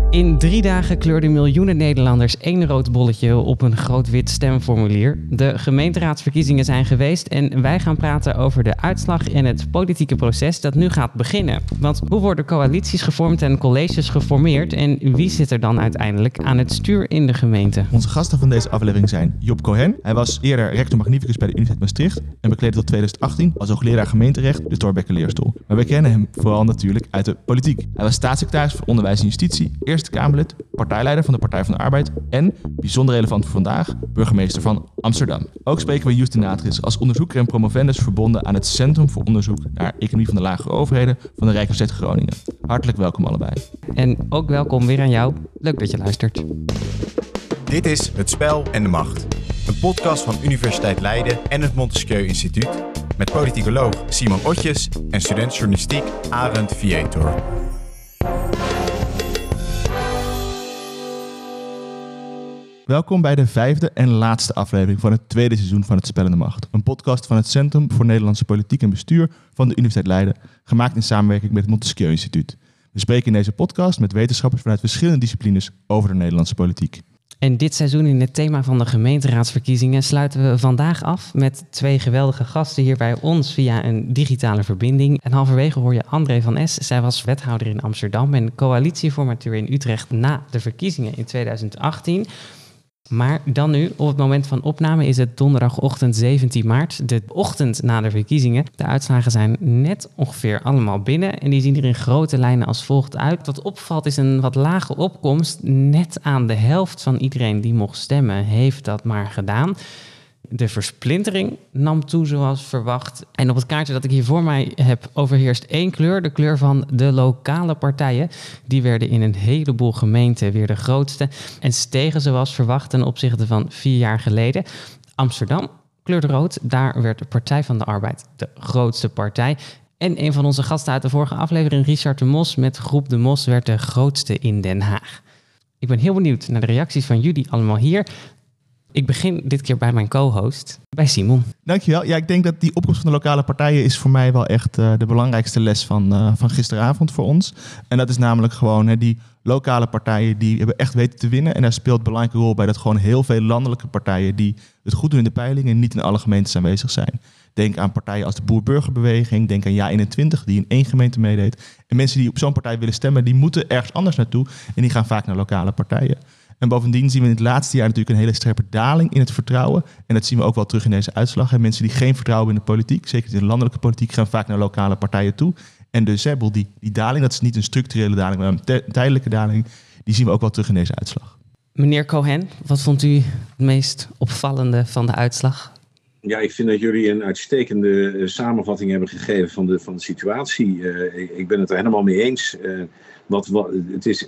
In 3 dagen kleurden miljoenen Nederlanders 1 rood bolletje op een groot wit stemformulier. De gemeenteraadsverkiezingen zijn geweest en wij gaan praten over de uitslag en het politieke proces dat nu gaat beginnen. Want hoe worden coalities gevormd en colleges geformeerd en wie zit er dan uiteindelijk aan het stuur in de gemeente? Onze gasten van deze aflevering zijn Job Cohen. Hij was eerder rector magnificus bij de Universiteit Maastricht en bekleedde tot 2018 als hoogleraar gemeenterecht de Thorbecke leerstoel. Maar we kennen hem vooral natuurlijk uit de politiek. Hij was staatssecretaris voor Onderwijs en Justitie, Eerste Kamerlid, partijleider van de Partij van de Arbeid en, bijzonder relevant voor vandaag, burgemeester van Amsterdam. Ook spreken we Joep de Natris als onderzoeker en promovendus verbonden aan het Centrum voor Onderzoek naar Economie van de Lagere Overheden van de Rijksuniversiteit Groningen. Hartelijk welkom allebei. En ook welkom weer aan jou. Leuk dat je luistert. Dit is Het Spel en de Macht. Een podcast van Universiteit Leiden en het Montesquieu Instituut met politicoloog Simon Otjes en student journalistiek Arend Vietor. Welkom bij de 5e en laatste aflevering van het 2e seizoen van Het Spel en de Macht. Een podcast van het Centrum voor Nederlandse Politiek en Bestuur van de Universiteit Leiden, gemaakt in samenwerking met het Montesquieu Instituut. We spreken in deze podcast met wetenschappers vanuit verschillende disciplines over de Nederlandse politiek. En dit seizoen in het thema van de gemeenteraadsverkiezingen sluiten we vandaag af met 2 geweldige gasten hier bij ons via een digitale verbinding. En halverwege hoor je André van Es. Zij was wethouder in Amsterdam en coalitieformateur in Utrecht na de verkiezingen in 2018. Maar dan nu, op het moment van opname, is het donderdagochtend 17 maart, de ochtend na de verkiezingen. De uitslagen zijn net ongeveer allemaal binnen en die zien er in grote lijnen als volgt uit. Wat opvalt is een wat lage opkomst. Net aan de helft van iedereen die mocht stemmen heeft dat maar gedaan. De versplintering nam toe zoals verwacht. En op het kaartje dat ik hier voor mij heb overheerst 1 kleur. De kleur van de lokale partijen. Die werden in een heleboel gemeenten weer de grootste. En stegen zoals verwacht ten opzichte van 4 jaar geleden. Amsterdam kleurde rood. Daar werd de Partij van de Arbeid de grootste partij. En een van onze gasten uit de vorige aflevering, Richard de Mos met Groep de Mos, werd de grootste in Den Haag. Ik ben heel benieuwd naar de reacties van jullie allemaal hier. Ik begin dit keer bij mijn co-host, bij Simon. Dankjewel. Ja, ik denk dat die opkomst van de lokale partijen is voor mij wel echt de belangrijkste les van gisteravond voor ons. En dat is namelijk gewoon die lokale partijen die hebben echt weten te winnen. En daar speelt een belangrijke rol bij dat gewoon heel veel landelijke partijen die het goed doen in de peilingen niet in alle gemeentes aanwezig zijn. Denk aan partijen als de Boer-Burgerbeweging, denk aan Ja21 die in 1 gemeente meedeed. En mensen die op zo'n partij willen stemmen, die moeten ergens anders naartoe en die gaan vaak naar lokale partijen. En bovendien zien we in het laatste jaar natuurlijk een hele scherpe daling in het vertrouwen. En dat zien we ook wel terug in deze uitslag. En mensen die geen vertrouwen in de politiek, zeker in de landelijke politiek, gaan vaak naar lokale partijen toe. En dus die daling, dat is niet een structurele daling, maar een tijdelijke daling, die zien we ook wel terug in deze uitslag. Meneer Cohen, wat vond u het meest opvallende van de uitslag? Ja, ik vind dat jullie een uitstekende samenvatting hebben gegeven van de situatie. Ik ben het er helemaal mee eens. Het is,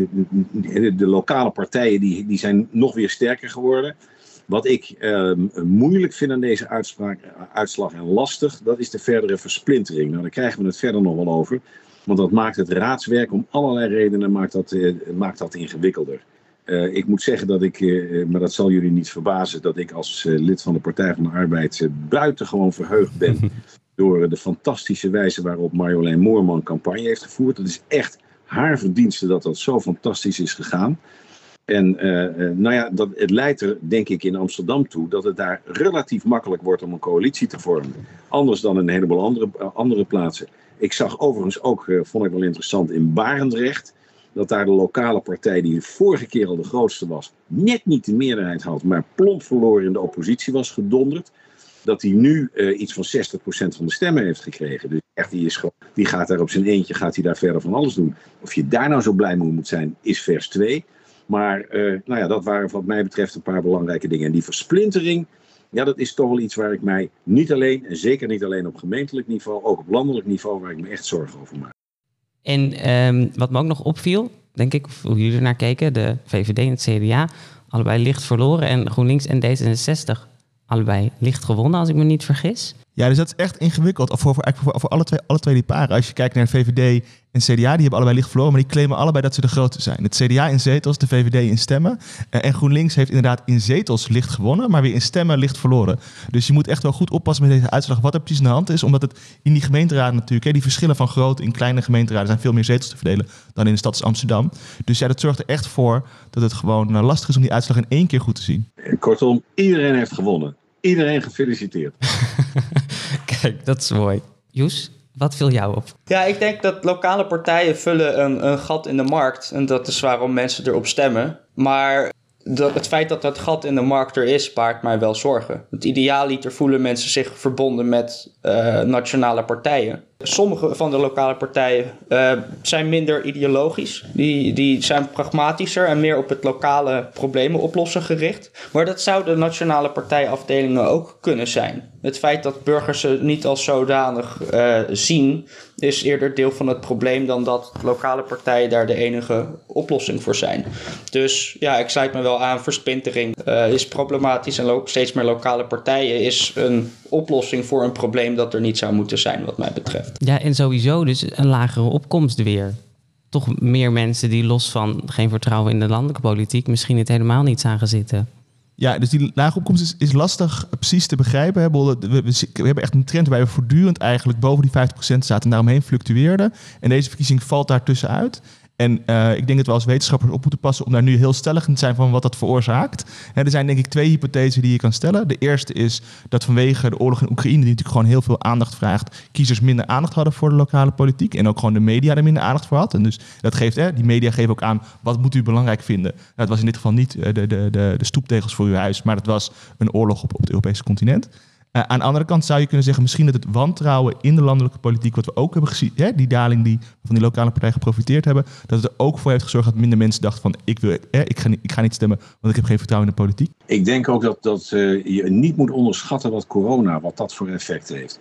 de lokale partijen die zijn nog weer sterker geworden. Wat ik moeilijk vind aan deze uitslag en lastig, dat is de verdere versplintering. Nou, daar krijgen we het verder nog wel over. Want dat maakt het raadswerk om allerlei redenen maakt dat ingewikkelder. Ik moet zeggen dat ik, maar dat zal jullie niet verbazen, dat ik als lid van de Partij van de Arbeid buitengewoon verheugd ben door de fantastische wijze waarop Marjolein Moorman campagne heeft gevoerd. Dat is echt haar verdienste dat zo fantastisch is gegaan. En het leidt er denk ik in Amsterdam toe dat het daar relatief makkelijk wordt om een coalitie te vormen. Anders dan in een heleboel andere plaatsen. Ik zag overigens ook, vond ik wel interessant, in Barendrecht, dat daar de lokale partij die de vorige keer al de grootste was, net niet de meerderheid had, maar plomp verloren in de oppositie was gedonderd. Dat hij nu iets van 60% van de stemmen heeft gekregen. Dus echt, die gaat daar op zijn eentje, gaat hij daar verder van alles doen. Of je daar nou zo blij mee moet zijn, is vers 2. Maar dat waren wat mij betreft een paar belangrijke dingen. En die versplintering, ja, dat is toch wel iets waar ik mij niet alleen, en zeker niet alleen op gemeentelijk niveau, ook op landelijk niveau, waar ik me echt zorgen over maak. En wat me ook nog opviel, denk ik, hoe jullie er naar keken, de VVD en het CDA, allebei licht verloren en GroenLinks en D66 allebei licht gewonnen, als ik me niet vergis. Ja, dus dat is echt ingewikkeld. Voor alle twee die paren. Als je kijkt naar VVD en CDA, die hebben allebei licht verloren, maar die claimen allebei dat ze de grootste zijn. Het CDA in zetels, de VVD in stemmen. En GroenLinks heeft inderdaad in zetels licht gewonnen, maar weer in stemmen licht verloren. Dus je moet echt wel goed oppassen met deze uitslag, wat er precies aan de hand is. Omdat het in die gemeenteraden natuurlijk, die verschillen van grote in kleine gemeenteraden zijn veel meer zetels te verdelen dan in de stad als Amsterdam. Dus ja, dat zorgt er echt voor dat het gewoon lastig is om die uitslag in 1 keer goed te zien. Kortom, iedereen heeft gewonnen. Iedereen gefeliciteerd. Kijk, dat is mooi. Joes, wat viel jou op? Ja, ik denk dat lokale partijen vullen een gat in de markt. En dat is waarom mensen erop stemmen. Maar het feit dat dat gat in de markt er is, baart mij wel zorgen. Want idealiter voelen mensen zich verbonden met nationale partijen. Sommige van de lokale partijen zijn minder ideologisch. Die zijn pragmatischer en meer op het lokale problemen oplossen gericht. Maar dat zouden nationale partijafdelingen ook kunnen zijn. Het feit dat burgers ze niet als zodanig zien, is eerder deel van het probleem dan dat lokale partijen daar de enige oplossing voor zijn. Dus ja, ik sluit me wel aan. Versplintering is problematisch en steeds meer lokale partijen is een oplossing voor een probleem dat er niet zou moeten zijn, wat mij betreft. Ja, en sowieso dus een lagere opkomst weer. Toch meer mensen die los van geen vertrouwen in de landelijke politiek misschien het helemaal niet zagen zitten. Ja, dus die lage opkomst is lastig precies te begrijpen. Hè. We hebben echt een trend waarbij we voortdurend eigenlijk boven die 50% zaten en daaromheen fluctueerden. En deze verkiezing valt daar tussenuit. En ik denk dat we als wetenschappers op moeten passen om daar nu heel stellig in te zijn van wat dat veroorzaakt. Er zijn denk ik 2 hypothesen die je kan stellen. De eerste is dat vanwege de oorlog in Oekraïne, die natuurlijk gewoon heel veel aandacht vraagt, kiezers minder aandacht hadden voor de lokale politiek. En ook gewoon de media er minder aandacht voor had. En dus dat geeft, die media geven ook aan, wat moet u belangrijk vinden? Nou, het was in dit geval niet de stoeptegels voor uw huis, maar het was een oorlog op het Europese continent. Aan de andere kant zou je kunnen zeggen, misschien dat het wantrouwen in de landelijke politiek, wat we ook hebben gezien, die daling die van die lokale partijen geprofiteerd hebben, dat het er ook voor heeft gezorgd dat minder mensen dachten van, ik ga niet stemmen, want ik heb geen vertrouwen in de politiek. Ik denk ook dat je niet moet onderschatten wat dat voor effect heeft.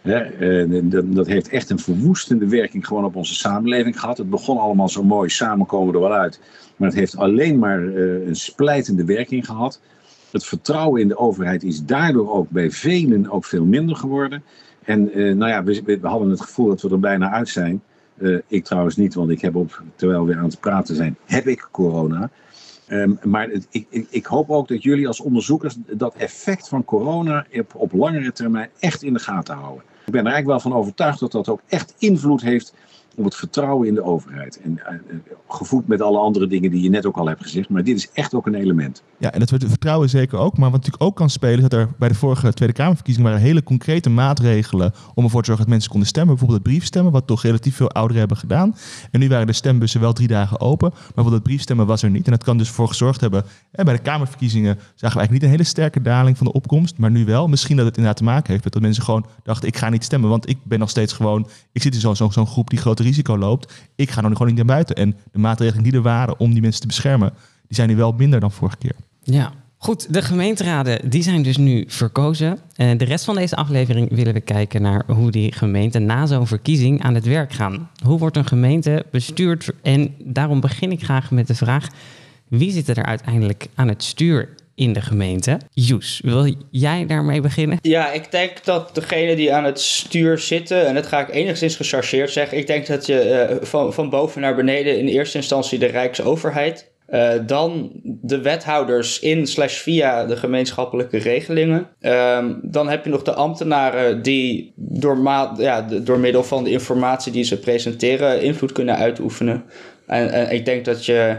Dat heeft echt een verwoestende werking gewoon op onze samenleving gehad. Het begon allemaal zo mooi, samen komen we er wel uit. Maar het heeft alleen maar een splijtende werking gehad. Het vertrouwen in de overheid is daardoor ook bij velen ook veel minder geworden. En we hadden het gevoel dat we er bijna uit zijn. Ik trouwens niet, want ik heb terwijl we aan het praten zijn, heb ik corona. Maar ik hoop ook dat jullie als onderzoekers dat effect van corona op langere termijn echt in de gaten houden. Ik ben er eigenlijk wel van overtuigd dat dat ook echt invloed heeft op het vertrouwen in de overheid. En gevoed met alle andere dingen die je net ook al hebt gezegd. Maar dit is echt ook een element. Ja, en dat vertrouwen zeker ook. Maar wat natuurlijk ook kan spelen, is dat er bij de vorige Tweede Kamerverkiezingen waren hele concrete maatregelen om ervoor te zorgen dat mensen konden stemmen. Bijvoorbeeld het briefstemmen, wat toch relatief veel ouderen hebben gedaan. En nu waren de stembussen wel 3 dagen open. Maar bijvoorbeeld het briefstemmen was er niet. En dat kan dus voor gezorgd hebben. En bij de Kamerverkiezingen zagen we eigenlijk niet een hele sterke daling van de opkomst. Maar nu wel. Misschien dat het inderdaad te maken heeft met dat mensen gewoon dachten, ik ga niet stemmen. Want ik ben nog steeds gewoon, ik zit in zo'n groep die grote risico loopt. Ik ga nog gewoon niet naar buiten. En de maatregelen die er waren om die mensen te beschermen, die zijn nu wel minder dan vorige keer. Ja, goed. De gemeenteraden die zijn dus nu verkozen. De rest van deze aflevering willen we kijken naar hoe die gemeenten na zo'n verkiezing aan het werk gaan. Hoe wordt een gemeente bestuurd? En daarom begin ik graag met de vraag, wie zit er uiteindelijk aan het stuur in de gemeente? Joes, wil jij daarmee beginnen? Ja, ik denk dat degene die aan het stuur zitten, en dat ga ik enigszins gechargeerd zeggen, ik denk dat je van boven naar beneden in eerste instantie de Rijksoverheid, dan de wethouders in/via de gemeenschappelijke regelingen. Dan heb je nog de ambtenaren die door middel van de informatie die ze presenteren invloed kunnen uitoefenen. En ik denk dat je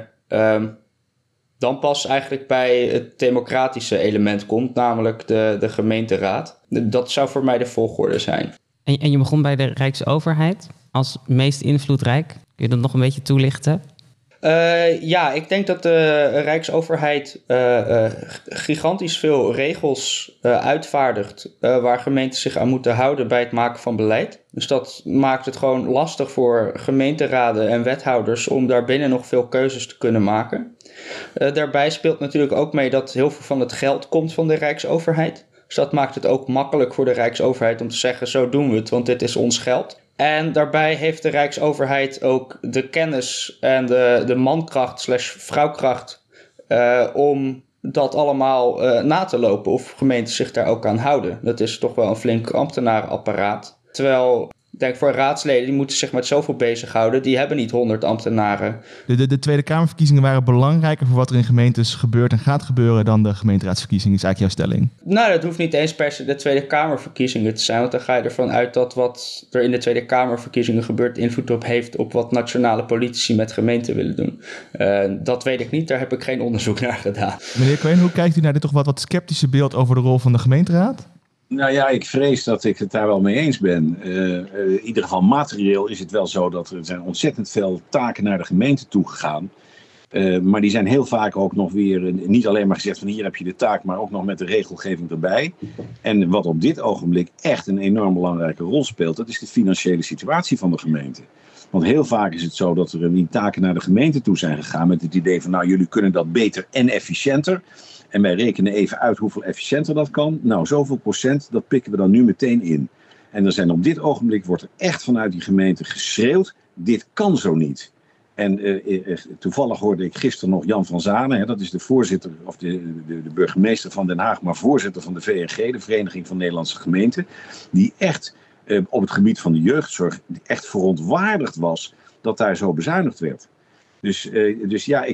dan pas eigenlijk bij het democratische element komt, namelijk de gemeenteraad. Dat zou voor mij de volgorde zijn. En je begon bij de Rijksoverheid als meest invloedrijk. Kun je dat nog een beetje toelichten? Ja, ik denk dat de Rijksoverheid gigantisch veel regels uitvaardigt waar gemeenten zich aan moeten houden bij het maken van beleid. Dus dat maakt het gewoon lastig voor gemeenteraden en wethouders om daarbinnen nog veel keuzes te kunnen maken. Daarbij speelt natuurlijk ook mee dat heel veel van het geld komt van de Rijksoverheid. Dus dat maakt het ook makkelijk voor de Rijksoverheid om te zeggen, zo doen we het, want dit is ons geld. En daarbij heeft de Rijksoverheid ook de kennis en de mankracht/vrouwkracht om dat allemaal na te lopen of gemeentes zich daar ook aan houden. Dat is toch wel een flink ambtenarenapparaat. Terwijl, ik denk voor raadsleden, die moeten zich met zoveel bezighouden. Die hebben niet 100 ambtenaren. De Tweede Kamerverkiezingen waren belangrijker voor wat er in gemeentes gebeurt en gaat gebeuren dan de gemeenteraadsverkiezingen, is eigenlijk jouw stelling? Nou, dat hoeft niet eens per se de Tweede Kamerverkiezingen te zijn. Want dan ga je ervan uit dat wat er in de Tweede Kamerverkiezingen gebeurt invloed op heeft op wat nationale politici met gemeenten willen doen. Dat weet ik niet, daar heb ik geen onderzoek naar gedaan. Meneer Cohen, hoe kijkt u naar dit toch wat sceptische beeld over de rol van de gemeenteraad? Nou ja, ik vrees dat ik het daar wel mee eens ben. In ieder geval materieel is het wel zo dat er zijn ontzettend veel taken naar de gemeente toegegaan. Maar die zijn heel vaak ook nog weer niet alleen maar gezegd van hier heb je de taak, maar ook nog met de regelgeving erbij. En wat op dit ogenblik echt een enorm belangrijke rol speelt, dat is de financiële situatie van de gemeente. Want heel vaak is het zo dat er die taken naar de gemeente toe zijn gegaan met het idee van nou jullie kunnen dat beter en efficiënter. En wij rekenen even uit hoeveel efficiënter dat kan. Nou, zoveel procent, dat pikken we dan nu meteen in. En er zijn op dit ogenblik, wordt er echt vanuit die gemeente geschreeuwd, dit kan zo niet. En toevallig hoorde ik gisteren nog Jan van Zanen, dat is de voorzitter, of de burgemeester van Den Haag, maar voorzitter van de VNG, de Vereniging van Nederlandse Gemeenten, die echt op het gebied van de jeugdzorg echt verontwaardigd was dat daar zo bezuinigd werd. Dus ja,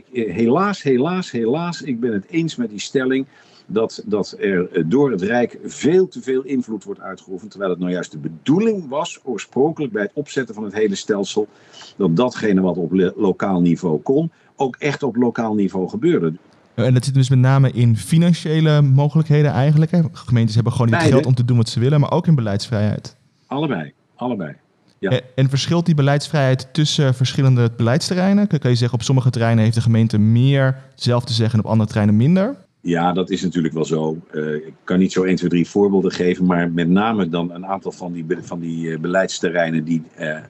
helaas, ik ben het eens met die stelling dat er door het Rijk veel te veel invloed wordt uitgeoefend. Terwijl het nou juist de bedoeling was, oorspronkelijk bij het opzetten van het hele stelsel, dat datgene wat op lokaal niveau kon, ook echt op lokaal niveau gebeurde. En dat zit dus met name in financiële mogelijkheden eigenlijk. Hè? Gemeentes hebben gewoon niet het geld om te doen wat ze willen, maar ook in beleidsvrijheid. Allebei. Ja. En verschilt die beleidsvrijheid tussen verschillende beleidsterreinen? Kan je zeggen, op sommige terreinen heeft de gemeente meer zelf te zeggen en op andere terreinen minder? Ja, dat is natuurlijk wel zo. Ik kan niet zo 1, 2, 3 voorbeelden geven, maar met name dan een aantal van die beleidsterreinen die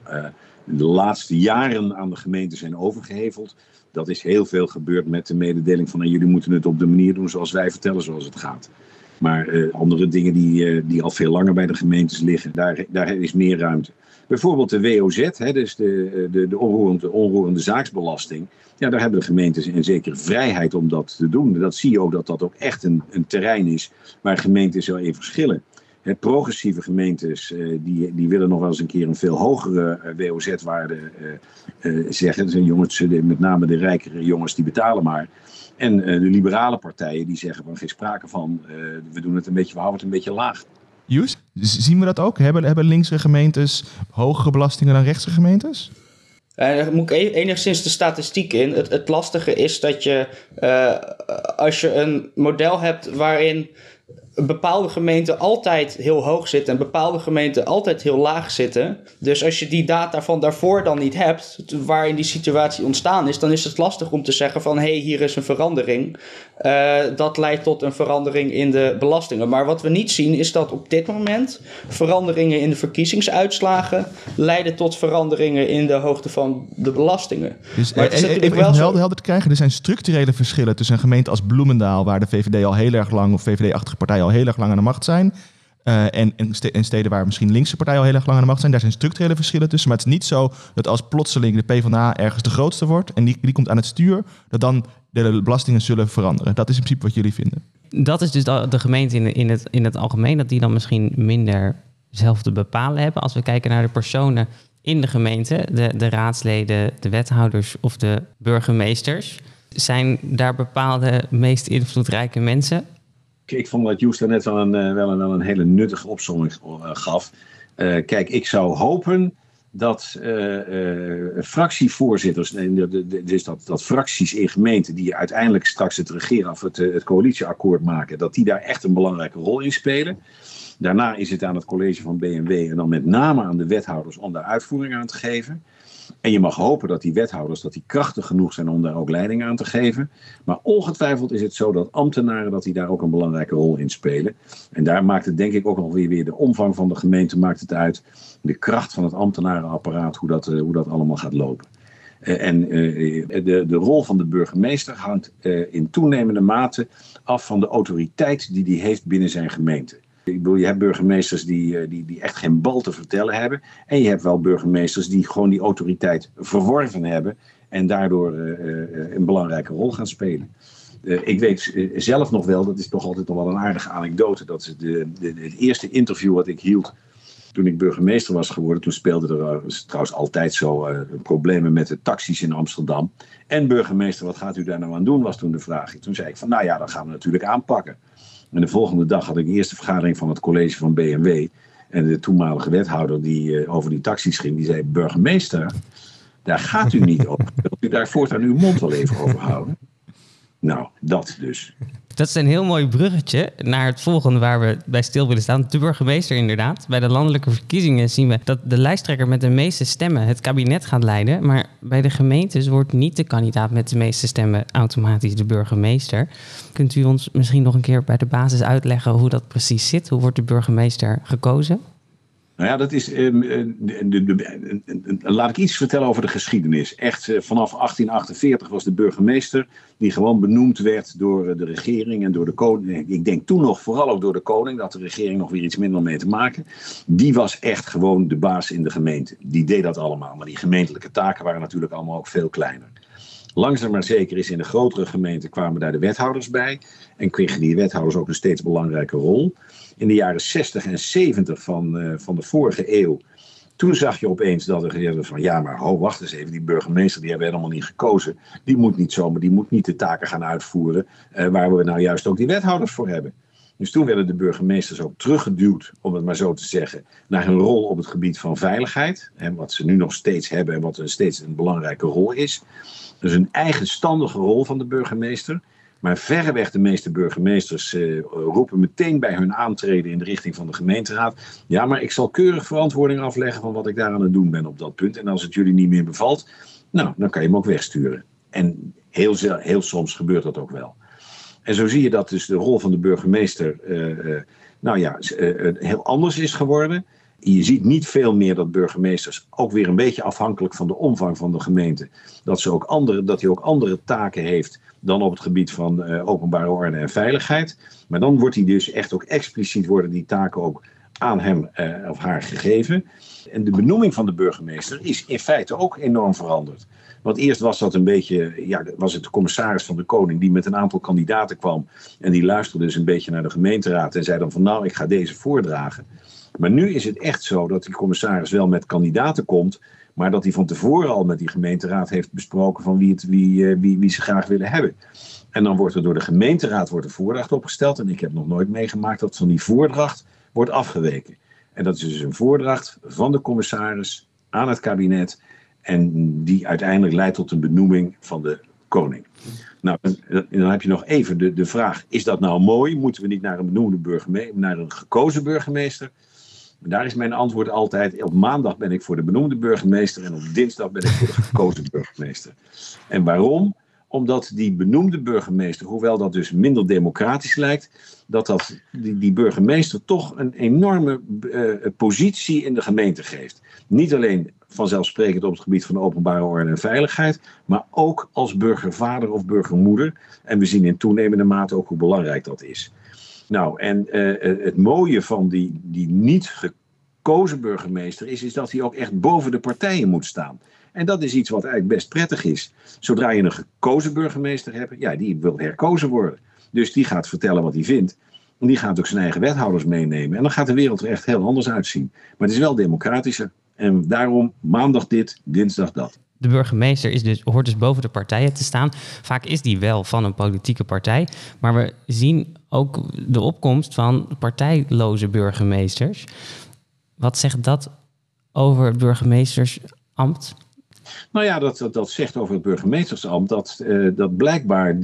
de laatste jaren aan de gemeente zijn overgeheveld. Dat is heel veel gebeurd met de mededeling van jullie moeten het op de manier doen zoals wij vertellen zoals het gaat. Maar andere dingen die al veel langer bij de gemeentes liggen, daar is meer ruimte. Bijvoorbeeld de WOZ, dus de onroerende zaaksbelasting. Ja, daar hebben de gemeentes een zekere vrijheid om dat te doen. Dat zie je ook dat dat ook echt een terrein is waar gemeentes zo in verschillen. Progressieve gemeentes die willen nog wel eens een keer een veel hogere WOZ-waarde zeggen. Dat zijn jongens, met name de rijkere jongens, die betalen maar. En de liberale partijen die zeggen van geen sprake van, we houden het een beetje laag. Joes, zien we dat ook? Hebben linkse gemeentes hogere belastingen dan rechtse gemeentes? Daar moet ik enigszins de statistiek in. Het lastige is dat je, als je een model hebt waarin bepaalde gemeenten altijd heel hoog zitten en bepaalde gemeenten altijd heel laag zitten. Dus als je die data van daarvoor dan niet hebt, waarin die situatie ontstaan is, dan is het lastig om te zeggen van hier is een verandering. Dat leidt tot een verandering in de belastingen. Maar wat we niet zien is dat op dit moment veranderingen in de verkiezingsuitslagen leiden tot veranderingen in de hoogte van de belastingen. Dus even helder te krijgen, er zijn structurele verschillen tussen een gemeente als Bloemendaal, waar de VVD al heel erg lang, of VVD-achtige partijen al heel erg lang aan de macht zijn, en steden waar misschien linkse partijen al heel erg lang aan de macht zijn. Daar zijn structurele verschillen tussen. Maar het is niet zo dat als plotseling de PvdA ergens de grootste wordt en die komt aan het stuur, dat dan de belastingen zullen veranderen. Dat is in principe wat jullie vinden. Dat is dus de gemeente in het algemeen, dat die dan misschien minder zelf te bepalen hebben. Als we kijken naar de personen in de gemeente, de raadsleden, de wethouders of de burgemeesters, zijn daar bepaalde meest invloedrijke mensen? Ik vond dat Joes daar net wel een hele nuttige opsomming gaf. Kijk, ik zou hopen dat fractievoorzitters, dus dat fracties in gemeenten die uiteindelijk straks het regeren of het coalitieakkoord maken, dat die daar echt een belangrijke rol in spelen. Daarna is het aan het college van BMW en dan met name aan de wethouders om daar uitvoering aan te geven. En je mag hopen dat die wethouders dat die krachtig genoeg zijn om daar ook leiding aan te geven. Maar ongetwijfeld is het zo dat ambtenaren dat die daar ook een belangrijke rol in spelen. En daar maakt het denk ik ook nog weer de omvang van de gemeente maakt het uit. De kracht van het ambtenarenapparaat, hoe dat allemaal gaat lopen. De rol van de burgemeester hangt in toenemende mate af van de autoriteit die hij heeft binnen zijn gemeente. Ik bedoel, je hebt burgemeesters die echt geen bal te vertellen hebben. En je hebt wel burgemeesters die gewoon die autoriteit verworven hebben en daardoor een belangrijke rol gaan spelen. Ik weet zelf nog wel, dat is toch altijd nog wel een aardige anekdote. Dat is het eerste interview wat ik hield toen ik burgemeester was geworden. Toen speelde er trouwens altijd zo problemen met de taxis in Amsterdam. En burgemeester, wat gaat u daar nou aan doen, was toen de vraag. Toen zei ik van, nou ja, dat gaan we natuurlijk aanpakken. En de volgende dag had ik de eerste vergadering van het college van BMW. En de toenmalige wethouder die over die taxis ging, die zei, burgemeester, daar gaat u niet over. Wilt u daar voortaan uw mond wel even over houden? Nou, dat dus. Dat is een heel mooi bruggetje naar het volgende waar we bij stil willen staan. De burgemeester inderdaad. Bij de landelijke verkiezingen zien we dat de lijsttrekker met de meeste stemmen het kabinet gaat leiden. Maar bij de gemeentes wordt niet de kandidaat met de meeste stemmen automatisch de burgemeester. Kunt u ons misschien nog een keer bij de basis uitleggen hoe dat precies zit? Hoe wordt de burgemeester gekozen? Nou ja, dat is. Laat ik iets vertellen over de geschiedenis. Echt, vanaf 1848 was de burgemeester die gewoon benoemd werd door de regering en door de koning. Ik denk toen nog vooral ook door de koning, dat de regering nog weer iets minder mee te maken. Die was echt gewoon de baas in de gemeente. Die deed dat allemaal. Maar die gemeentelijke taken waren natuurlijk allemaal ook veel kleiner. Langzaam maar zeker is in de grotere gemeenten kwamen daar de wethouders bij. En kregen die wethouders ook een steeds belangrijke rol. In de jaren 60 en 70 van de vorige eeuw. Toen zag je opeens dat er gezegd werd van ja, maar wacht eens even. Die burgemeester die hebben we helemaal niet gekozen. Die moet niet zomaar, die moet niet de taken gaan uitvoeren. Waar we nou juist ook die wethouders voor hebben. Dus toen werden de burgemeesters ook teruggeduwd, om het maar zo te zeggen, naar hun rol op het gebied van veiligheid. En wat ze nu nog steeds hebben en wat steeds een belangrijke rol is. Dus een eigenstandige rol van de burgemeester. Maar verreweg de meeste burgemeesters roepen meteen bij hun aantreden in de richting van de gemeenteraad. Ja, maar ik zal keurig verantwoording afleggen van wat ik daar aan het doen ben op dat punt. En als het jullie niet meer bevalt, nou, dan kan je hem ook wegsturen. En heel soms gebeurt dat ook wel. En zo zie je dat dus de rol van de burgemeester heel anders is geworden. Je ziet niet veel meer dat burgemeesters, ook weer een beetje afhankelijk van de omvang van de gemeente, dat hij ook andere taken heeft dan op het gebied van openbare orde en veiligheid. Maar dan wordt hij dus echt ook expliciet worden die taken ook aan hem of haar gegeven. En de benoeming van de burgemeester is in feite ook enorm veranderd. Want eerst was dat een beetje, was het de commissaris van de koning die met een aantal kandidaten kwam. En die luisterde dus een beetje naar de gemeenteraad en zei dan van nou, ik ga deze voordragen. Maar nu is het echt zo dat die commissaris wel met kandidaten komt, maar dat hij van tevoren al met die gemeenteraad heeft besproken van wie ze graag willen hebben. En dan wordt er door de gemeenteraad een voordracht opgesteld. En ik heb nog nooit meegemaakt dat van die voordracht wordt afgeweken. En dat is dus een voordracht van de commissaris aan het kabinet. En die uiteindelijk leidt tot een benoeming van de koning. Nou, dan heb je nog even de vraag, is dat nou mooi? Moeten we niet naar een benoemde burgemeester, naar een gekozen burgemeester? Daar is mijn antwoord altijd, op maandag ben ik voor de benoemde burgemeester en op dinsdag ben ik voor de gekozen burgemeester. En waarom? Omdat die benoemde burgemeester, hoewel dat dus minder democratisch lijkt, dat die burgemeester toch een enorme positie in de gemeente geeft. Niet alleen vanzelfsprekend op het gebied van openbare orde en veiligheid, maar ook als burgervader of burgermoeder. En we zien in toenemende mate ook hoe belangrijk dat is. Nou, en het mooie van die niet gekozen burgemeester is dat hij ook echt boven de partijen moet staan. En dat is iets wat eigenlijk best prettig is. Zodra je een gekozen burgemeester hebt, ja, die wil herkozen worden. Dus die gaat vertellen wat hij vindt. En die gaat ook zijn eigen wethouders meenemen. En dan gaat de wereld er echt heel anders uitzien. Maar het is wel democratischer. En daarom maandag dit, dinsdag dat. De burgemeester hoort dus boven de partijen te staan. Vaak is die wel van een politieke partij. Maar we zien ook de opkomst van partijloze burgemeesters. Wat zegt dat over het burgemeestersambt? Nou ja, dat zegt over het burgemeestersambt dat blijkbaar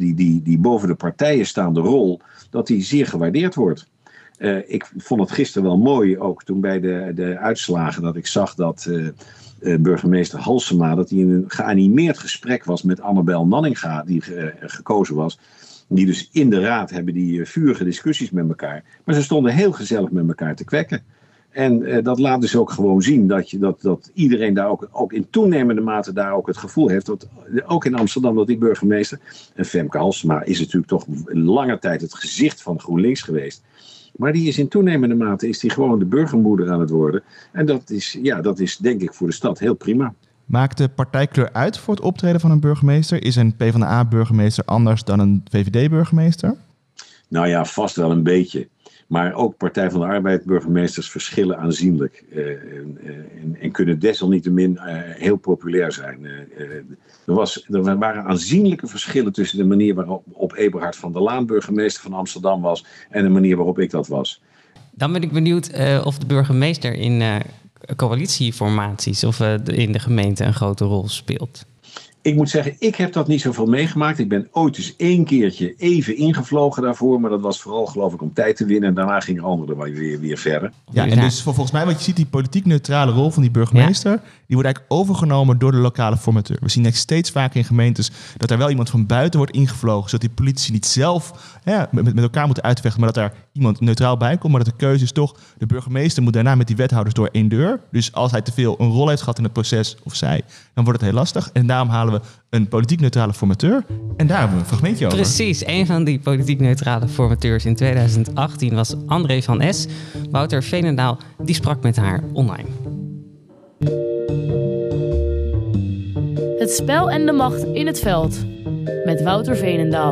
die boven de partijen staande rol, dat die zeer gewaardeerd wordt. Ik vond het gisteren wel mooi, ook toen bij de uitslagen, dat ik zag dat burgemeester Halsema, dat hij in een geanimeerd gesprek was met Annabel Nanninga, die gekozen was. Die dus in de raad hebben die vurige discussies met elkaar. Maar ze stonden heel gezellig met elkaar te kwekken. En dat laat dus ook gewoon zien dat iedereen daar ook in toenemende mate daar ook het gevoel heeft. Dat ook in Amsterdam dat die burgemeester, en Femke Halsema is natuurlijk toch lange tijd het gezicht van GroenLinks geweest. Maar die is in toenemende mate gewoon de burgermoeder aan het worden. En dat is denk ik voor de stad heel prima. Maakt de partijkleur uit voor het optreden van een burgemeester? Is een PvdA-burgemeester anders dan een VVD-burgemeester? Nou ja, vast wel een beetje. Maar ook Partij van de Arbeid burgemeesters verschillen aanzienlijk. En kunnen desalniettemin heel populair zijn. Er waren aanzienlijke verschillen tussen de manier waarop Eberhard van der Laan burgemeester van Amsterdam was en de manier waarop ik dat was. Dan ben ik benieuwd of de burgemeester in coalitieformaties of in de gemeente een grote rol speelt. Ik moet zeggen, ik heb dat niet zoveel meegemaakt. Ik ben ooit eens 1 keertje even ingevlogen daarvoor. Maar dat was vooral, geloof ik, om tijd te winnen. En daarna gingen anderen weer verder. Ja, en dus volgens mij wat je ziet, die politiek neutrale rol van die burgemeester, die wordt eigenlijk overgenomen door de lokale formateur. We zien echt steeds vaker in gemeentes dat er wel iemand van buiten wordt ingevlogen, zodat die politici niet zelf met elkaar moeten uitvechten, maar dat daar iemand neutraal bij komt. Maar dat de keuze is toch, de burgemeester moet daarna met die wethouders door 1 deur. Dus als hij te veel een rol heeft gehad in het proces, of zij, dan wordt het heel lastig. En daarom halen we een politiek neutrale formateur. En daar hebben we een fragmentje over. Precies, een van die politiek neutrale formateurs in 2018 was André van S. Wouter Veenendaal, die sprak met haar online. Het spel en de macht in het veld. Met Wouter Veenendaal.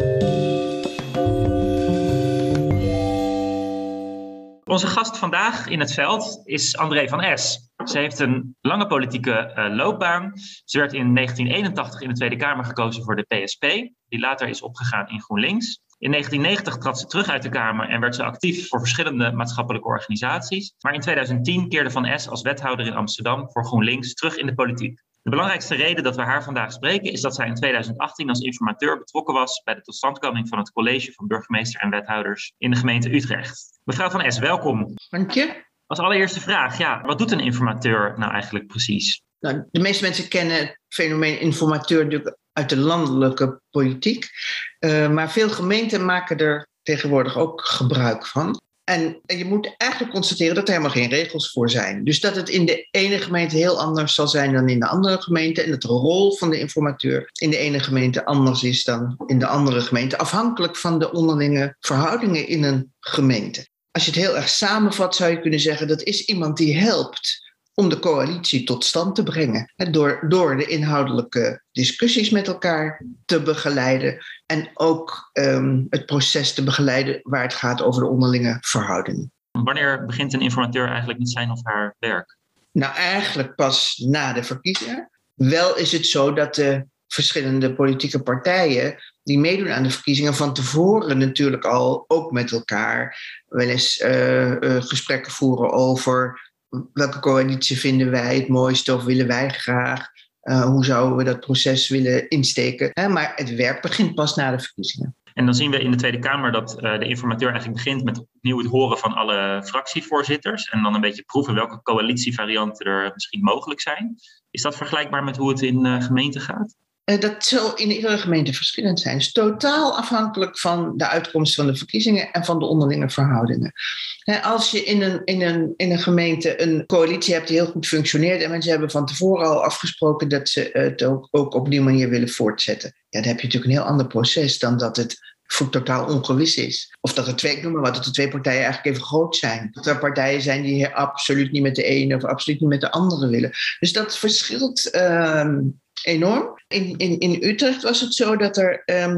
Onze gast vandaag in het veld is André van S. Ze heeft een lange politieke loopbaan. Ze werd in 1981 in de Tweede Kamer gekozen voor de PSP, die later is opgegaan in GroenLinks. In 1990 trad ze terug uit de Kamer en werd ze actief voor verschillende maatschappelijke organisaties. Maar in 2010 keerde Van S als wethouder in Amsterdam voor GroenLinks terug in de politiek. De belangrijkste reden dat we haar vandaag spreken is dat zij in 2018 als informateur betrokken was bij de totstandkoming van het college van burgemeester en wethouders in de gemeente Utrecht. Mevrouw Van S, welkom. Dank je. Als allereerste vraag, wat doet een informateur nou eigenlijk precies? Nou, de meeste mensen kennen het fenomeen informateur natuurlijk uit de landelijke politiek. Maar veel gemeenten maken er tegenwoordig ook gebruik van. En je moet eigenlijk constateren dat er helemaal geen regels voor zijn. Dus dat het in de ene gemeente heel anders zal zijn dan in de andere gemeente. En dat de rol van de informateur in de ene gemeente anders is dan in de andere gemeente. Afhankelijk van de onderlinge verhoudingen in een gemeente. Als je het heel erg samenvat zou je kunnen zeggen dat is iemand die helpt om de coalitie tot stand te brengen. Door de inhoudelijke discussies met elkaar te begeleiden. En ook het proces te begeleiden waar het gaat over de onderlinge verhoudingen. Wanneer begint een informateur eigenlijk met zijn of haar werk? Nou, eigenlijk pas na de verkiezingen. Wel is het zo dat de verschillende politieke partijen die meedoen aan de verkiezingen van tevoren natuurlijk al ook met elkaar wel eens gesprekken voeren over welke coalitie vinden wij het mooiste of willen wij graag? Hoe zouden we dat proces willen insteken? Maar het werk begint pas na de verkiezingen. En dan zien we in de Tweede Kamer dat de informateur eigenlijk begint met opnieuw het horen van alle fractievoorzitters. En dan een beetje proeven welke coalitievarianten er misschien mogelijk zijn. Is dat vergelijkbaar met hoe het in gemeenten gaat? Dat zal in iedere gemeente verschillend zijn. Het is totaal afhankelijk van de uitkomst van de verkiezingen en van de onderlinge verhoudingen. Als je in een gemeente een coalitie hebt die heel goed functioneert en mensen hebben van tevoren al afgesproken dat ze het ook op die manier willen voortzetten. Ja, dan heb je natuurlijk een heel ander proces dan dat het totaal ongewis is. Of dat ik noem maar wat, dat de 2 partijen eigenlijk even groot zijn. Dat er partijen zijn die absoluut niet met de ene of absoluut niet met de andere willen. Dus dat verschilt enorm. In Utrecht was het zo dat er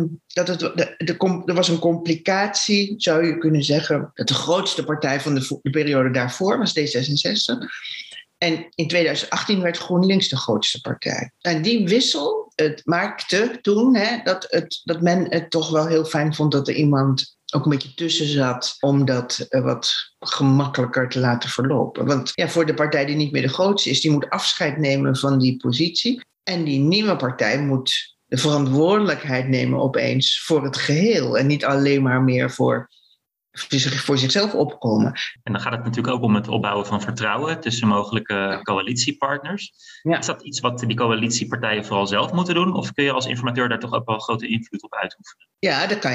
was een complicatie, zou je kunnen zeggen, dat de grootste partij van de periode daarvoor was D66. En in 2018 werd GroenLinks de grootste partij. En die wissel, het maakte toen dat men het toch wel heel fijn vond dat er iemand ook een beetje tussen zat om dat wat gemakkelijker te laten verlopen. Want voor de partij die niet meer de grootste is, die moet afscheid nemen van die positie. En die nieuwe partij moet de verantwoordelijkheid nemen opeens voor het geheel. En niet alleen maar meer voor zichzelf opkomen. En dan gaat het natuurlijk ook om het opbouwen van vertrouwen tussen mogelijke coalitiepartners. Ja. Is dat iets wat die coalitiepartijen vooral zelf moeten doen? Of kun je als informateur daar toch ook wel grote invloed op uitoefenen? Ja, daar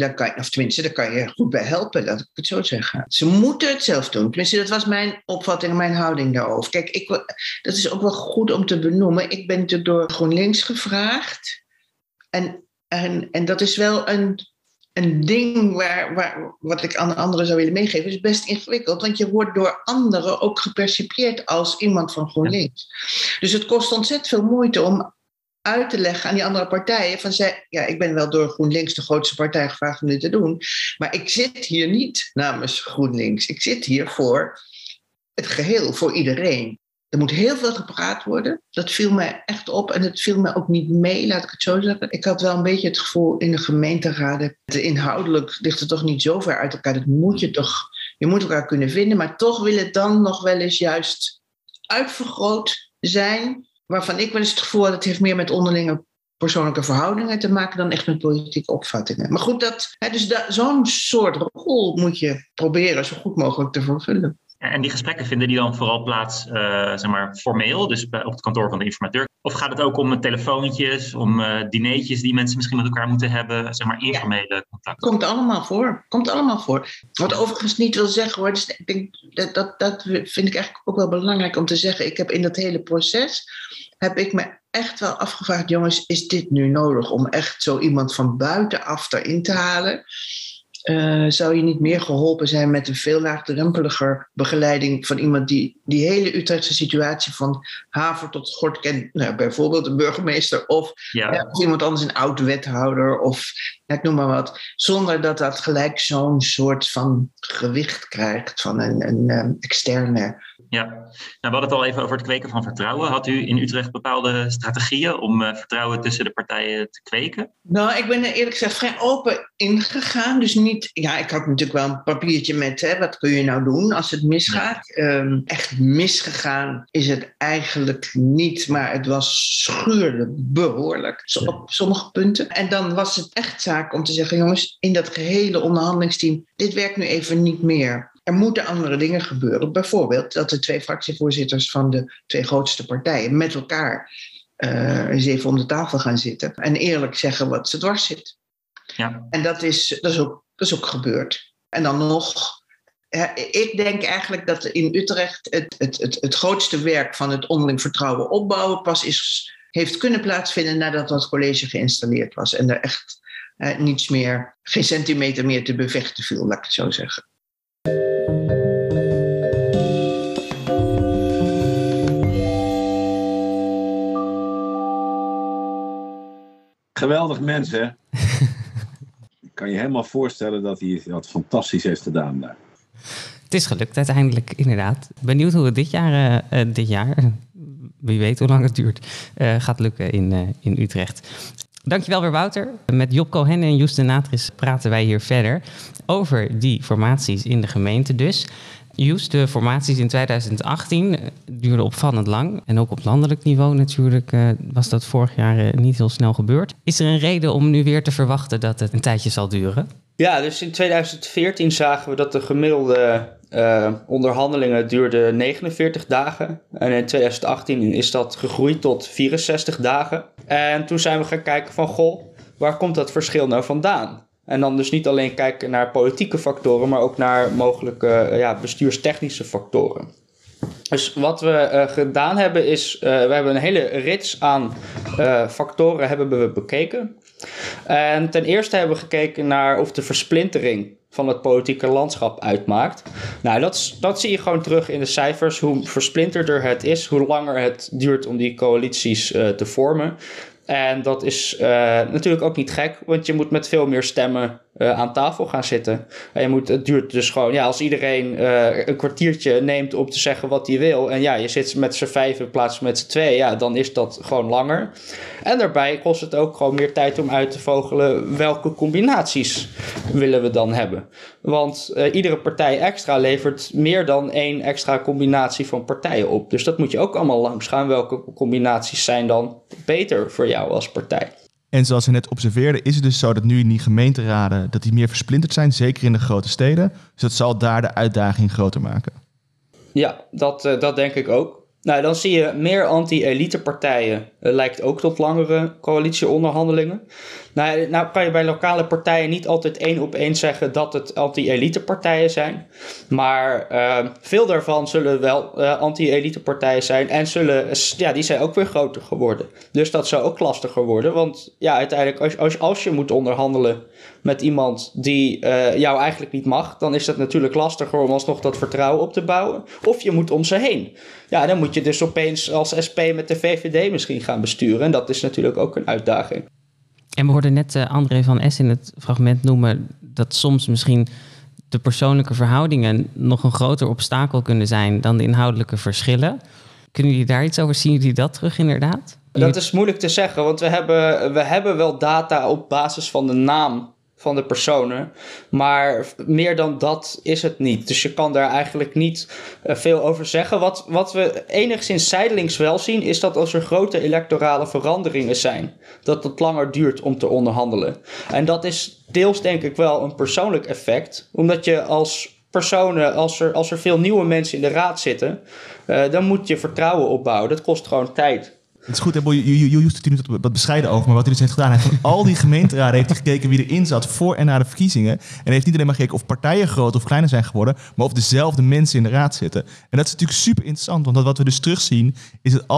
kan je goed bij helpen, laat ik het zo zeggen. Ze moeten het zelf doen. Tenminste, dat was mijn opvatting en mijn houding daarover. Kijk, dat is ook wel goed om te benoemen. Ik ben natuurlijk door GroenLinks gevraagd. En dat is wel een ding wat ik aan de anderen zou willen meegeven, is best ingewikkeld. Want je wordt door anderen ook gepercipieerd als iemand van GroenLinks. Dus het kost ontzettend veel moeite om uit te leggen aan die andere partijen. Ik ben wel door GroenLinks de grootste partij gevraagd om dit te doen. Maar ik zit hier niet namens GroenLinks. Ik zit hier voor het geheel, voor iedereen. Er moet heel veel gepraat worden. Dat viel mij echt op. En het viel mij ook niet mee, laat ik het zo zeggen. Ik had wel een beetje het gevoel in de gemeenteraden. Inhoudelijk ligt het toch niet zo ver uit elkaar. Dat moet je toch. Je moet elkaar kunnen vinden. Maar toch wil het dan nog wel eens juist uitvergroot zijn. Waarvan ik wel eens het gevoel had, het heeft meer met onderlinge persoonlijke verhoudingen te maken dan echt met politieke opvattingen. Maar goed, zo'n soort rol moet je proberen zo goed mogelijk te vervullen. En die gesprekken vinden die dan vooral plaats, formeel, dus op het kantoor van de informateur? Of gaat het ook om telefoontjes, om dineetjes die mensen misschien met elkaar moeten hebben, informele contacten? Komt allemaal voor. Wat overigens niet wil zeggen hoor, dus ik denk dat vind ik eigenlijk ook wel belangrijk om te zeggen. Ik heb in dat hele proces, heb ik me echt wel afgevraagd, jongens, is dit nu nodig om echt zo iemand van buitenaf erin te halen? Zou je niet meer geholpen zijn met een veel laagdrempeliger begeleiding van iemand die hele Utrechtse situatie van haver tot gort kent? Nou, bijvoorbeeld een burgemeester of iemand anders, een oud-wethouder of ik noem maar wat. Zonder dat gelijk zo'n soort van gewicht krijgt van een externe. Ja, nou, we hadden het al even over het kweken van vertrouwen. Had u in Utrecht bepaalde strategieën om vertrouwen tussen de partijen te kweken? Nou, ik ben er eerlijk gezegd vrij open ingegaan. Dus niet, ik had natuurlijk wel een papiertje met, wat kun je nou doen als het misgaat? Echt misgegaan is het eigenlijk niet, maar het schuurde behoorlijk op sommige punten. En dan was het echt zaak om te zeggen, jongens, in dat gehele onderhandelingsteam, dit werkt nu even niet meer. Er moeten andere dingen gebeuren. Bijvoorbeeld dat de 2 fractievoorzitters van de 2 grootste partijen met elkaar eens even om de tafel gaan zitten. En eerlijk zeggen wat ze dwars zit. Ja. En dat is ook gebeurd. En dan nog, ik denk eigenlijk dat in Utrecht het grootste werk van het onderling vertrouwen opbouwen pas heeft kunnen plaatsvinden nadat dat college geïnstalleerd was. En er echt niets meer, geen centimeter meer te bevechten viel, laat ik het zo zeggen. Geweldig mens, hè? Ik kan je helemaal voorstellen dat hij dat fantastisch heeft gedaan daar. Het is gelukt uiteindelijk, inderdaad. Benieuwd hoe het dit jaar, wie weet hoe lang het duurt, gaat lukken in Utrecht. Dankjewel weer, Wouter. Met Job Cohen en Joes de Natris praten wij hier verder over die formaties in de gemeente dus. Joes, de formaties in 2018 duurden opvallend lang. En ook op landelijk niveau natuurlijk was dat vorig jaar niet heel snel gebeurd. Is er een reden om nu weer te verwachten dat het een tijdje zal duren? Ja, dus in 2014 zagen we dat de gemiddelde onderhandelingen duurden 49 dagen. En in 2018 is dat gegroeid tot 64 dagen. En toen zijn we gaan kijken van, waar komt dat verschil nou vandaan? En dan dus niet alleen kijken naar politieke factoren, maar ook naar mogelijke bestuurstechnische factoren. Dus wat we gedaan hebben is, we hebben een hele rits aan factoren hebben we bekeken. En ten eerste hebben we gekeken naar of de versplintering van het politieke landschap uitmaakt. Nou, dat zie je gewoon terug in de cijfers. Hoe versplinterder het is, hoe langer het duurt om die coalities te vormen. En dat is natuurlijk ook niet gek, want je moet met veel meer stemmen aan tafel gaan zitten. En het duurt dus gewoon, als iedereen een kwartiertje neemt om te zeggen wat hij wil. En je zit met z'n 5 in plaats van met z'n 2, dan is dat gewoon langer. En daarbij kost het ook gewoon meer tijd om uit te vogelen welke combinaties willen we dan hebben. Want iedere partij extra levert meer dan 1 extra combinatie van partijen op. Dus dat moet je ook allemaal langs gaan. Welke combinaties zijn dan beter voor jou als partij? En zoals we net observeerden, is het dus zo dat nu in die gemeenteraden dat die meer versplinterd zijn, zeker in de grote steden. Dus dat zal daar de uitdaging groter maken. Ja, dat denk ik ook. Nou, dan zie je meer anti-elitepartijen. Lijkt ook tot langere coalitieonderhandelingen. Nou kan je bij lokale partijen niet altijd 1 op 1 zeggen dat het anti-elitepartijen zijn. Maar veel daarvan zullen wel anti-elitepartijen zijn. En die zijn ook weer groter geworden. Dus dat zou ook lastiger worden. Want ja, uiteindelijk als je moet onderhandelen met iemand die jou eigenlijk niet mag, dan is dat natuurlijk lastiger om alsnog dat vertrouwen op te bouwen. Of je moet om ze heen. Ja, dan moet je dus opeens als SP met de VVD misschien gaan besturen. En dat is natuurlijk ook een uitdaging. En we hoorden net André van Es in het fragment noemen dat soms misschien de persoonlijke verhoudingen nog een groter obstakel kunnen zijn dan de inhoudelijke verschillen. Kunnen jullie daar iets over zien? Jullie dat terug inderdaad? Dat is moeilijk te zeggen, want we hebben wel data op basis van de naam van de personen, maar meer dan dat is het niet. Dus je kan daar eigenlijk niet veel over zeggen. Wat we enigszins zijdelings wel zien, is dat als er grote electorale veranderingen zijn, dat het langer duurt om te onderhandelen. En dat is deels denk ik wel een persoonlijk effect, omdat je als personen, als er veel nieuwe mensen in de raad zitten, dan moet je vertrouwen opbouwen. Dat kost gewoon tijd. Het is goed, je hoeft het hier niet wat bescheiden over, maar wat hij dus heeft gedaan, hij heeft van al die gemeenteraden heeft gekeken wie erin zat voor en na de verkiezingen. En heeft niet alleen maar gekeken of partijen groter of kleiner zijn geworden, maar of dezelfde mensen in de raad zitten. En dat is natuurlijk super interessant, want wat we dus terugzien is dat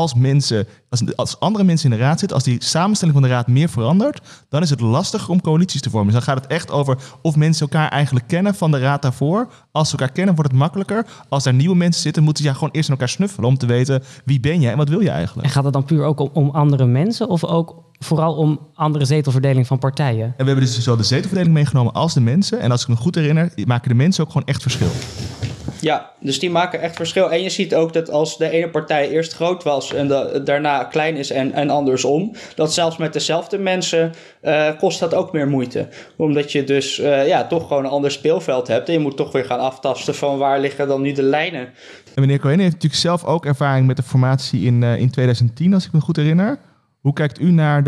als andere mensen in de raad zitten, als die samenstelling van de raad meer verandert, dan is het lastiger om coalities te vormen. Dus dan gaat het echt over of mensen elkaar eigenlijk kennen van de raad daarvoor. Als ze elkaar kennen, wordt het makkelijker. Als daar nieuwe mensen zitten, moeten ze gewoon eerst in elkaar snuffelen om te weten wie ben je en wat wil je eigenlijk. En gaat het dan puur ook om andere mensen of ook vooral om andere zetelverdeling van partijen? En we hebben dus zowel de zetelverdeling meegenomen als de mensen. En als ik me goed herinner, maken de mensen ook gewoon echt verschil. Ja, dus die maken echt verschil. En je ziet ook dat als de ene partij eerst groot was en daarna klein is en andersom, dat zelfs met dezelfde mensen kost dat ook meer moeite. Omdat je dus toch gewoon een ander speelveld hebt. En je moet toch weer gaan aftasten van waar liggen dan nu de lijnen. En meneer Cohen heeft natuurlijk zelf ook ervaring met de formatie in 2010, als ik me goed herinner. Hoe kijkt u naar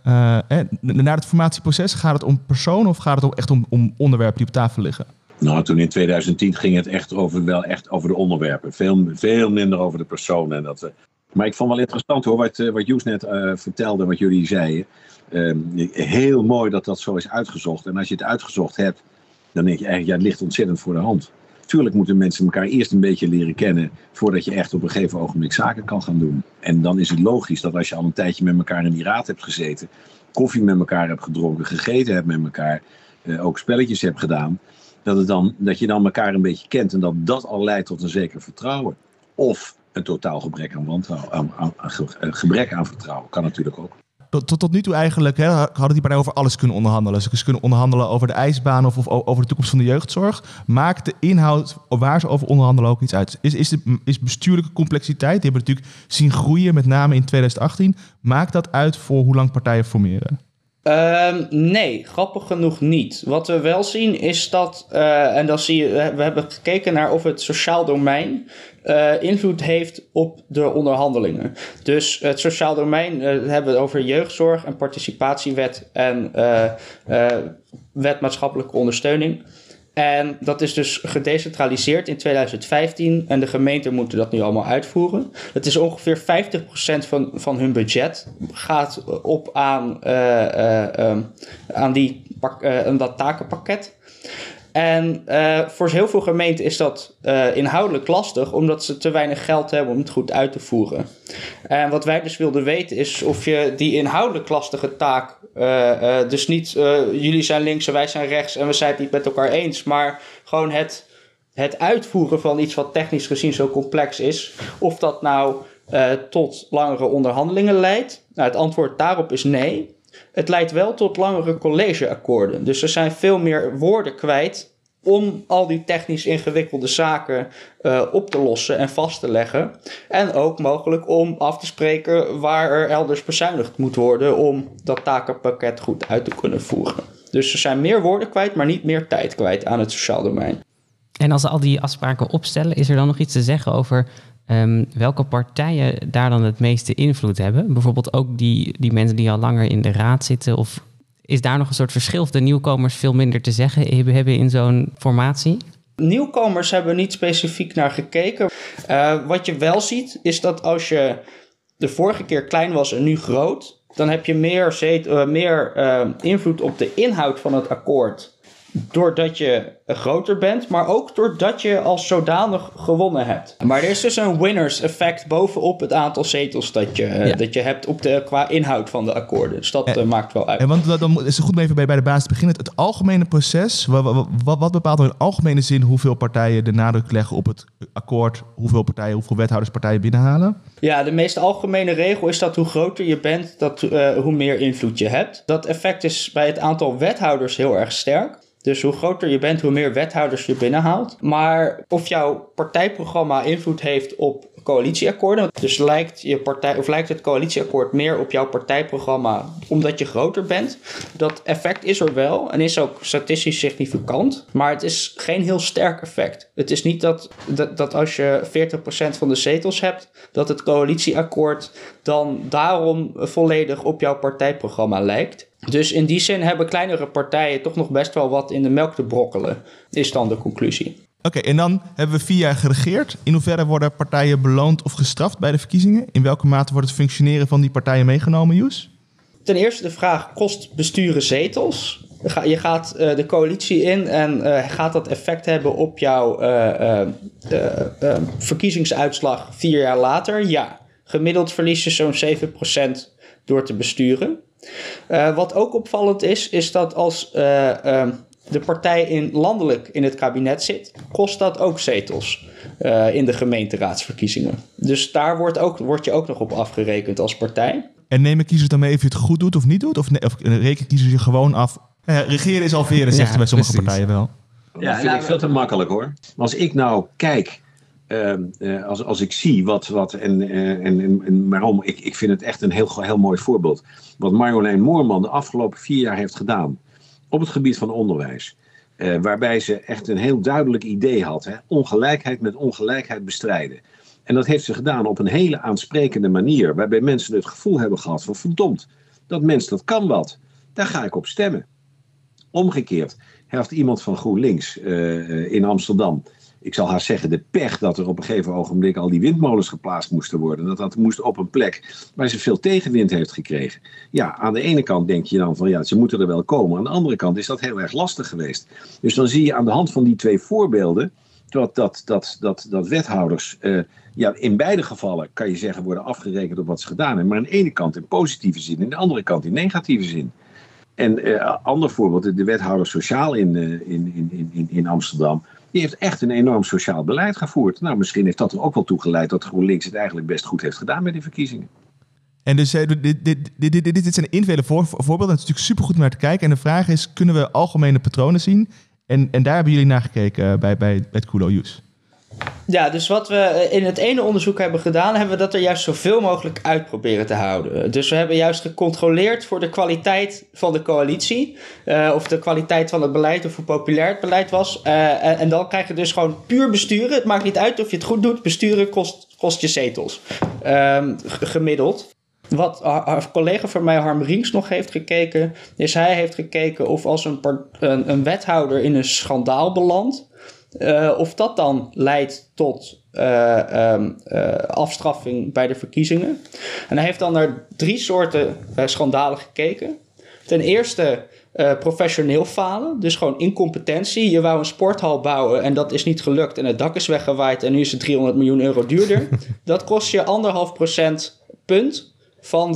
het formatieproces? Gaat het om personen of gaat het echt om onderwerpen die op tafel liggen? Nou, toen in 2010 ging het echt over de onderwerpen. Veel minder over de personen. Maar ik vond wel interessant hoor, wat Joes net vertelde, wat jullie zeiden. Heel mooi dat dat zo is uitgezocht. En als je het uitgezocht hebt, dan denk je eigenlijk, het ligt ontzettend voor de hand. Tuurlijk moeten mensen elkaar eerst een beetje leren kennen voordat je echt op een gegeven ogenblik zaken kan gaan doen. En dan is het logisch dat als je al een tijdje met elkaar in die raad hebt gezeten, koffie met elkaar hebt gedronken, gegeten hebt met elkaar, ook spelletjes hebt gedaan, dat je dan elkaar een beetje kent en dat al leidt tot een zeker vertrouwen. Of een totaal gebrek aan vertrouwen, kan natuurlijk ook. Tot nu toe eigenlijk hadden die partijen over alles kunnen onderhandelen. Ze kunnen onderhandelen over de ijsbaan of over de toekomst van de jeugdzorg. Maakt de inhoud waar ze over onderhandelen ook iets uit? Is bestuurlijke complexiteit, die hebben we natuurlijk zien groeien, met name in 2018. Maakt dat uit voor hoe lang partijen formeren? Nee, grappig genoeg niet. Wat we wel zien is dat, en dan zie je, we hebben gekeken naar of het sociaal domein invloed heeft op de onderhandelingen. Dus het sociaal domein hebben we over jeugdzorg en participatiewet en wet maatschappelijke ondersteuning. En dat is dus gedecentraliseerd in 2015 en de gemeenten moeten dat nu allemaal uitvoeren. Het is ongeveer 50% van hun budget gaat op aan dat takenpakket. En voor heel veel gemeenten is dat inhoudelijk lastig, omdat ze te weinig geld hebben om het goed uit te voeren. En wat wij dus wilden weten is of je die inhoudelijk lastige taak, dus niet jullie zijn links en wij zijn rechts en we zijn het niet met elkaar eens, maar gewoon het uitvoeren van iets wat technisch gezien zo complex is, of dat nou tot langere onderhandelingen leidt. Nou, het antwoord daarop is nee. Het leidt wel tot langere collegeakkoorden. Dus er zijn veel meer woorden kwijt om al die technisch ingewikkelde zaken op te lossen en vast te leggen. En ook mogelijk om af te spreken waar er elders bezuinigd moet worden om dat takenpakket goed uit te kunnen voeren. Dus er zijn meer woorden kwijt, maar niet meer tijd kwijt aan het sociaal domein. En als ze al die afspraken opstellen, is er dan nog iets te zeggen over welke partijen daar dan het meeste invloed hebben? Bijvoorbeeld ook die mensen die al langer in de raad zitten? Of is daar nog een soort verschil of de nieuwkomers veel minder te zeggen hebben in zo'n formatie? Nieuwkomers hebben niet specifiek naar gekeken. Wat je wel ziet, is dat als je de vorige keer klein was en nu groot, dan heb je meer invloed op de inhoud van het akkoord. Doordat je groter bent, maar ook doordat je als zodanig gewonnen hebt. Maar er is dus een winners effect bovenop het aantal zetels dat je hebt qua inhoud van de akkoorden. Dus dat maakt wel uit. Want dan is het goed om even bij de basis te beginnen. Het algemene proces, wat bepaalt er in algemene zin hoeveel partijen de nadruk leggen op het akkoord, hoeveel wethouders partijen binnenhalen? Ja, de meest algemene regel is dat hoe groter je bent, hoe meer invloed je hebt. Dat effect is bij het aantal wethouders heel erg sterk. Dus hoe groter je bent, hoe meer wethouders je binnenhaalt. Maar of jouw partijprogramma invloed heeft op coalitieakkoorden, dus lijkt het coalitieakkoord meer op jouw partijprogramma omdat je groter bent, dat effect is er wel en is ook statistisch significant, maar het is geen heel sterk effect. Het is niet dat als je 40% van de zetels hebt, dat het coalitieakkoord dan daarom volledig op jouw partijprogramma lijkt. Dus in die zin hebben kleinere partijen toch nog best wel wat in de melk te brokkelen, is dan de conclusie. Oké, en dan hebben we 4 jaar geregeerd. In hoeverre worden partijen beloond of gestraft bij de verkiezingen? In welke mate wordt het functioneren van die partijen meegenomen, Joes? Ten eerste de vraag, kost besturen zetels? Je gaat de coalitie in en gaat dat effect hebben op jouw verkiezingsuitslag 4 jaar later? Ja, gemiddeld verlies je zo'n 7% door te besturen. Wat ook opvallend is dat als de partij landelijk in het kabinet zit, kost dat ook zetels in de gemeenteraadsverkiezingen. Dus daar word je ook nog op afgerekend als partij. En nemen kiezers dan mee of je het goed doet of niet doet? Of rekenen kiezers je gewoon af? Regeren is al veren, zegt bij sommige partijen wel. Ja, dat vind ik veel te makkelijk hoor. Als ik nou kijk, als ik zie wat en waarom, ik vind het echt een heel mooi voorbeeld. Wat Marjolein Moorman de afgelopen 4 jaar heeft gedaan op het gebied van onderwijs. Waarbij ze echt een heel duidelijk idee had. Hè? Ongelijkheid met ongelijkheid bestrijden. En dat heeft ze gedaan op een hele aansprekende manier. Waarbij mensen het gevoel hebben gehad van verdomd, dat mens dat kan wat. Daar ga ik op stemmen. Omgekeerd heeft iemand van GroenLinks in Amsterdam, ik zal haar zeggen, de pech dat er op een gegeven ogenblik al die windmolens geplaatst moesten worden. Dat moest op een plek waar ze veel tegenwind heeft gekregen. Ja, aan de ene kant denk je dan van ja, ze moeten er wel komen. Aan de andere kant is dat heel erg lastig geweest. Dus dan zie je aan de hand van die 2 voorbeelden dat wethouders in beide gevallen, kan je zeggen, worden afgerekend op wat ze gedaan hebben. Maar aan de ene kant in positieve zin, en aan de andere kant in negatieve zin. En ander voorbeeld, de wethouder sociaal in Amsterdam, die heeft echt een enorm sociaal beleid gevoerd. Nou, misschien heeft dat er ook wel toe geleid dat GroenLinks het eigenlijk best goed heeft gedaan met die verkiezingen. En dus dit zijn individuele voorbeelden. Het is natuurlijk supergoed om naar te kijken. En de vraag is, kunnen we algemene patronen zien? En daar hebben jullie naar gekeken bij het Kulo Joes. Ja, dus wat we in het ene onderzoek hebben gedaan, hebben we dat er juist zoveel mogelijk uit proberen te houden. Dus we hebben juist gecontroleerd voor de kwaliteit van de coalitie, of de kwaliteit van het beleid, of hoe populair het beleid was. En dan krijg je dus gewoon puur besturen. Het maakt niet uit of je het goed doet. Besturen kost je zetels. Gemiddeld. Wat een collega van mij, Harm Rienks, nog heeft gekeken, is hij heeft gekeken of als een wethouder in een schandaal belandt, of dat dan leidt tot afstraffing bij de verkiezingen. En hij heeft dan naar 3 soorten schandalen gekeken. Ten eerste professioneel falen, dus gewoon incompetentie. Je wou een sporthal bouwen en dat is niet gelukt en het dak is weggewaaid en nu is het 300 miljoen euro duurder. Dat kost je 1,5% punt van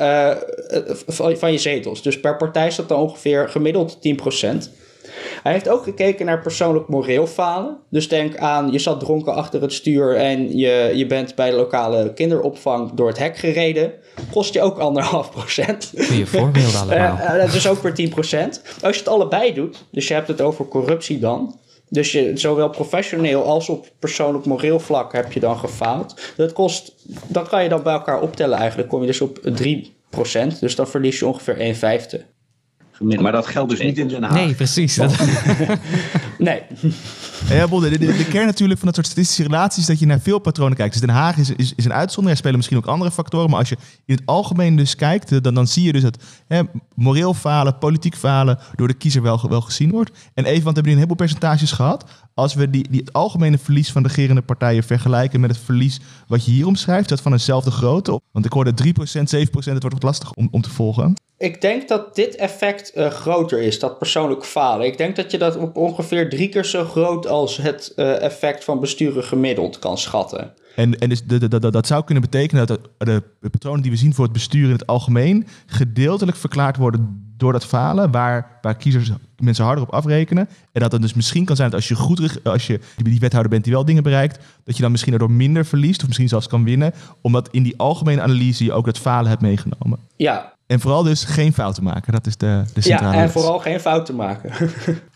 je zetels. Dus per partij is dat dan ongeveer gemiddeld 10%. Hij heeft ook gekeken naar persoonlijk moreel falen. Dus denk aan, je zat dronken achter het stuur en je bent bij de lokale kinderopvang door het hek gereden. Kost je ook 1,5%. Goeie voorbeelden allemaal. Dus ook per 10%. Als je het allebei doet, dus je hebt het over corruptie dan. Dus je zowel professioneel als op persoonlijk moreel vlak heb je dan gefaald. Dat kan je dan bij elkaar optellen eigenlijk. Kom je dus op 3%. Dus dan verlies je ongeveer 1/5. Maar dat geldt dus niet in Den Haag. Nee, precies. Nee. Ja, de kern natuurlijk van dat soort statistische relaties is dat je naar veel patronen kijkt. Dus Den Haag is een uitzondering. Er spelen misschien ook andere factoren. Maar als je in het algemeen dus kijkt, dan zie je dus dat moreel falen, politiek falen door de kiezer wel gezien wordt. En even, want we hebben nu een heleboel percentages gehad. Als we het algemene verlies van de regerende partijen vergelijken met het verlies wat je hier omschrijft, dat van eenzelfde grootte. Want ik hoorde 3%, 7%, het wordt wat lastig om te volgen. Ik denk dat dit effect groter is, dat persoonlijk falen. Ik denk dat je dat op ongeveer 3 keer zo groot als het effect van besturen gemiddeld kan schatten. En dus dat zou kunnen betekenen dat de patronen die we zien voor het bestuur in het algemeen gedeeltelijk verklaard worden door dat falen, waar kiezers mensen harder op afrekenen. En dat het dus misschien kan zijn dat als je die wethouder bent die wel dingen bereikt, dat je dan misschien daardoor minder verliest of misschien zelfs kan winnen, omdat in die algemene analyse je ook dat falen hebt meegenomen. Ja. En vooral dus geen fouten maken. Dat is de centrale les. Vooral geen fouten maken.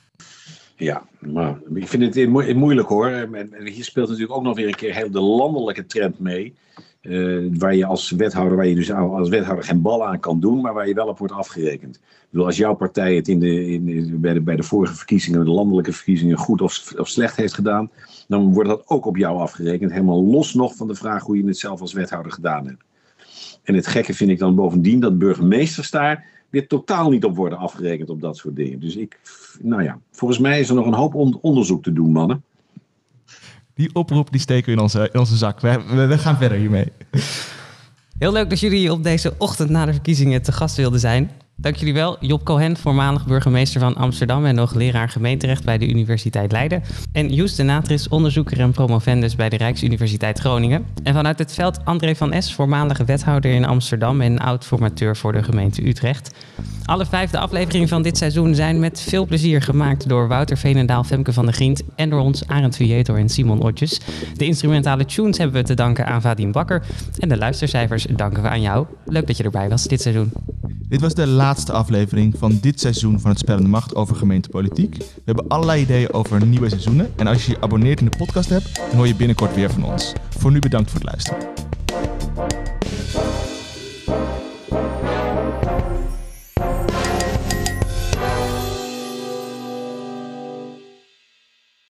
Ja, maar ik vind het moeilijk hoor. En hier speelt natuurlijk ook nog weer een keer heel de landelijke trend mee. Waar je als wethouder geen bal aan kan doen, maar waar je wel op wordt afgerekend. Ik bedoel, als jouw partij het bij de vorige verkiezingen, de landelijke verkiezingen, goed of slecht heeft gedaan, dan wordt dat ook op jou afgerekend. Helemaal los nog van de vraag hoe je het zelf als wethouder gedaan hebt. En het gekke vind ik dan bovendien dat burgemeesters daar weer totaal niet op worden afgerekend op dat soort dingen. Dus volgens mij is er nog een hoop onderzoek te doen, mannen. Die oproep die steken we in onze zak. We gaan verder hiermee. Heel leuk dat jullie op deze ochtend na de verkiezingen te gast wilden zijn. Dank jullie wel. Job Cohen, voormalig burgemeester van Amsterdam en nog leraar gemeenterecht bij de Universiteit Leiden. En Joes de Natris, onderzoeker en promovendus bij de Rijksuniversiteit Groningen. En vanuit het veld André van S, voormalige wethouder in Amsterdam en oud-formateur voor de gemeente Utrecht. Alle 5 afleveringen van dit seizoen zijn met veel plezier gemaakt door Wouter Veenendaal, Femke van der Griend en door ons Arend Vietor en Simon Otjes. De instrumentale tunes hebben we te danken aan Vadim Bakker en de luistercijfers danken we aan jou. Leuk dat je erbij was dit seizoen. Dit was de laatste aflevering van dit seizoen van Het Spel en de Macht over gemeentepolitiek. We hebben allerlei ideeën over nieuwe seizoenen. En als je je abonneert in de podcast hebt, dan hoor je binnenkort weer van ons. Voor nu bedankt voor het luisteren.